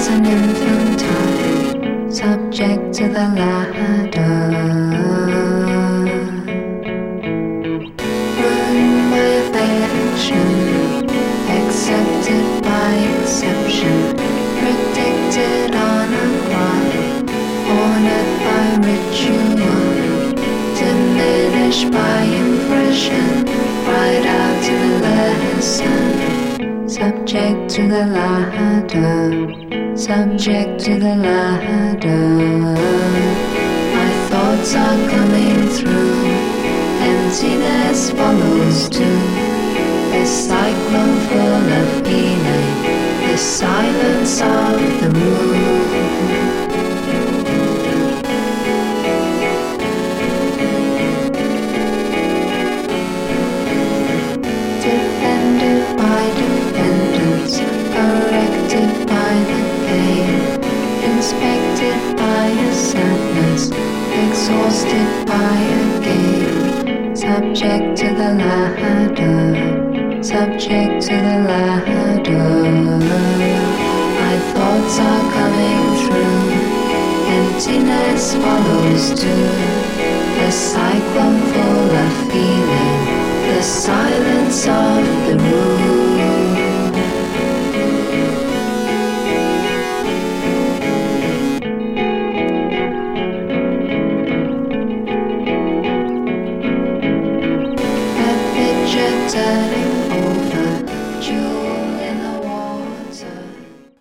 as an infantile, subject to the ladder. Ruined by affection, accepted by exception, predicted on a clock, honored by ritual, diminished by impression, right out to the lesson, subject to the ladder, subject to the ladder. My thoughts are coming through, emptiness follows too. This cyclone full of healing, this silence of the room. Defended by dependence, corrected by the pain, inspected by a sadness, exhausted by a game, subject to the ladder, subject to the ladder. My thoughts are coming through, emptiness follows too. A cyclone full of feeling, the silence of the room.